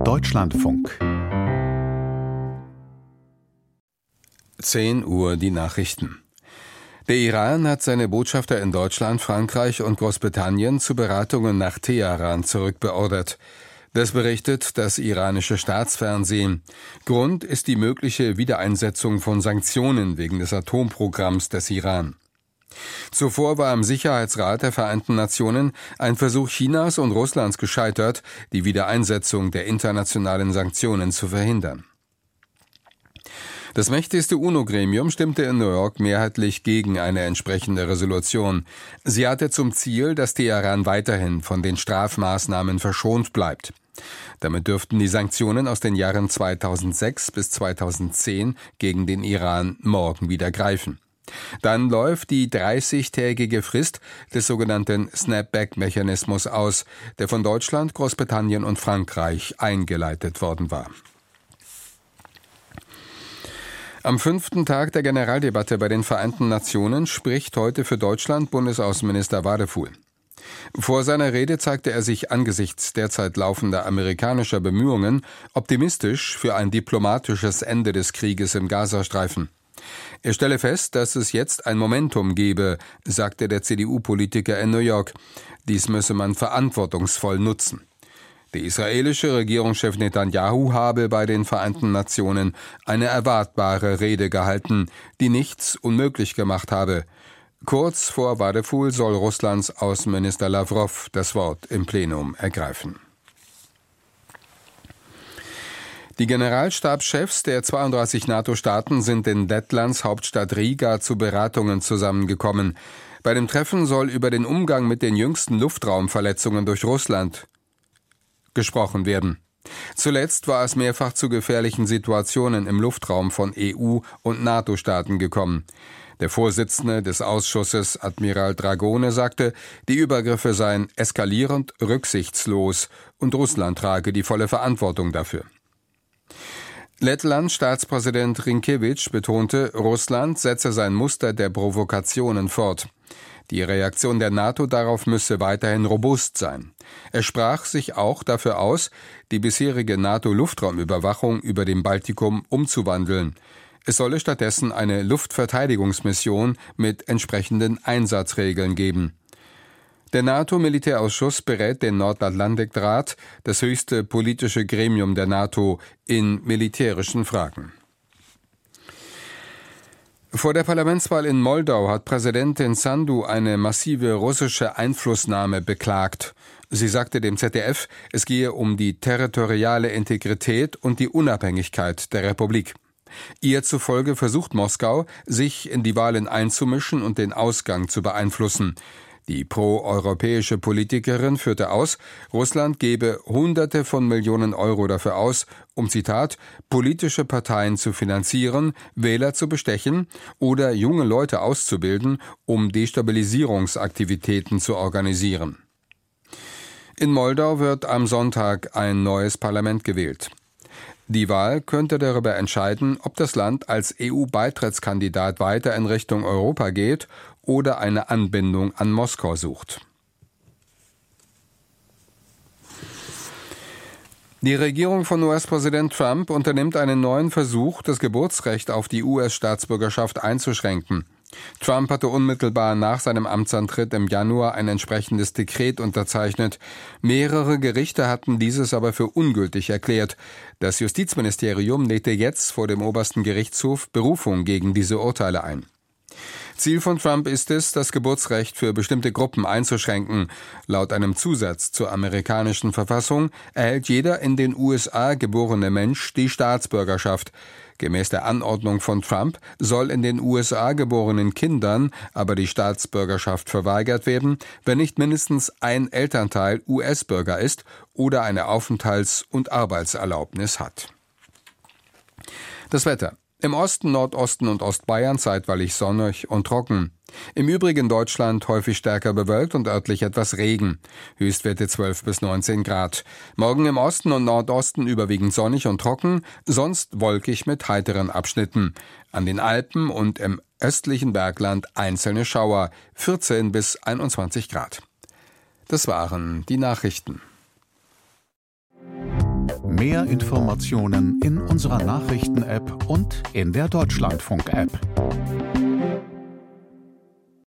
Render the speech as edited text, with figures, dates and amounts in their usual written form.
Deutschlandfunk. 10 Uhr die Nachrichten. Der Iran hat seine Botschafter in Deutschland, Frankreich und Großbritannien zu Beratungen nach Teheran zurückbeordert. Das berichtet das iranische Staatsfernsehen. Grund ist die mögliche Wiedereinsetzung von Sanktionen wegen des Atomprogramms des Iran. Zuvor war im Sicherheitsrat der Vereinten Nationen ein Versuch Chinas und Russlands gescheitert, die Wiedereinsetzung der internationalen Sanktionen zu verhindern. Das mächtigste UNO-Gremium stimmte in New York mehrheitlich gegen eine entsprechende Resolution. Sie hatte zum Ziel, dass Teheran weiterhin von den Strafmaßnahmen verschont bleibt. Damit dürften die Sanktionen aus den Jahren 2006 bis 2010 gegen den Iran morgen wieder greifen. Dann läuft die 30-tägige Frist des sogenannten Snapback-Mechanismus aus, der von Deutschland, Großbritannien und Frankreich eingeleitet worden war. Am 5. Tag der Generaldebatte bei den Vereinten Nationen spricht heute für Deutschland Bundesaußenminister Wadefuhl. Vor seiner Rede zeigte er sich angesichts derzeit laufender amerikanischer Bemühungen optimistisch für ein diplomatisches Ende des Krieges im Gazastreifen. Er stelle fest, dass es jetzt ein Momentum gebe, sagte der CDU-Politiker in New York. Dies müsse man verantwortungsvoll nutzen. Der israelische Regierungschef Netanyahu habe bei den Vereinten Nationen eine erwartbare Rede gehalten, die nichts unmöglich gemacht habe. Kurz vor Wadefuhl soll Russlands Außenminister Lawrow das Wort im Plenum ergreifen. Die Generalstabschefs der 32 NATO-Staaten sind in Lettlands Hauptstadt Riga zu Beratungen zusammengekommen. Bei dem Treffen soll über den Umgang mit den jüngsten Luftraumverletzungen durch Russland gesprochen werden. Zuletzt war es mehrfach zu gefährlichen Situationen im Luftraum von EU- und NATO-Staaten gekommen. Der Vorsitzende des Ausschusses, Admiral Dragone, sagte, die Übergriffe seien eskalierend, rücksichtslos und Russland trage die volle Verantwortung dafür. Lettlands Staatspräsident Rinkevič betonte, Russland setze sein Muster der Provokationen fort. Die Reaktion der NATO darauf müsse weiterhin robust sein. Er sprach sich auch dafür aus, die bisherige NATO-Luftraumüberwachung über dem Baltikum umzuwandeln. Es solle stattdessen eine Luftverteidigungsmission mit entsprechenden Einsatzregeln geben. Der NATO-Militärausschuss berät den Nordatlantikrat, das höchste politische Gremium der NATO, in militärischen Fragen. Vor der Parlamentswahl in Moldau hat Präsidentin Sandu eine massive russische Einflussnahme beklagt. Sie sagte dem ZDF, es gehe um die territoriale Integrität und die Unabhängigkeit der Republik. Ihr zufolge versucht Moskau, sich in die Wahlen einzumischen und den Ausgang zu beeinflussen. Die pro-europäische Politikerin führte aus, Russland gebe Hunderte von Millionen Euro dafür aus, um, Zitat, politische Parteien zu finanzieren, Wähler zu bestechen oder junge Leute auszubilden, um Destabilisierungsaktivitäten zu organisieren. In Moldau wird am Sonntag ein neues Parlament gewählt. Die Wahl könnte darüber entscheiden, ob das Land als EU-Beitrittskandidat weiter in Richtung Europa geht oder eine Anbindung an Moskau sucht. Die Regierung von US-Präsident Trump unternimmt einen neuen Versuch, das Geburtsrecht auf die US-Staatsbürgerschaft einzuschränken. Trump hatte unmittelbar nach seinem Amtsantritt im Januar ein entsprechendes Dekret unterzeichnet. Mehrere Gerichte hatten dieses aber für ungültig erklärt. Das Justizministerium legte jetzt vor dem obersten Gerichtshof Berufung gegen diese Urteile ein. Ziel von Trump ist es, das Geburtsrecht für bestimmte Gruppen einzuschränken. Laut einem Zusatz zur amerikanischen Verfassung erhält jeder in den USA geborene Mensch die Staatsbürgerschaft. Gemäß der Anordnung von Trump soll in den USA geborenen Kindern aber die Staatsbürgerschaft verweigert werden, wenn nicht mindestens ein Elternteil US-Bürger ist oder eine Aufenthalts- und Arbeitserlaubnis hat. Das Wetter. Im Osten, Nordosten und Ostbayern zeitweilig sonnig und trocken. Im übrigen Deutschland häufig stärker bewölkt und örtlich etwas Regen. Höchstwerte 12 bis 19 Grad. Morgen im Osten und Nordosten überwiegend sonnig und trocken, sonst wolkig mit heiteren Abschnitten. An den Alpen und im östlichen Bergland einzelne Schauer, 14 bis 21 Grad. Das waren die Nachrichten. Mehr Informationen in unserer Nachrichten-App und in der Deutschlandfunk-App.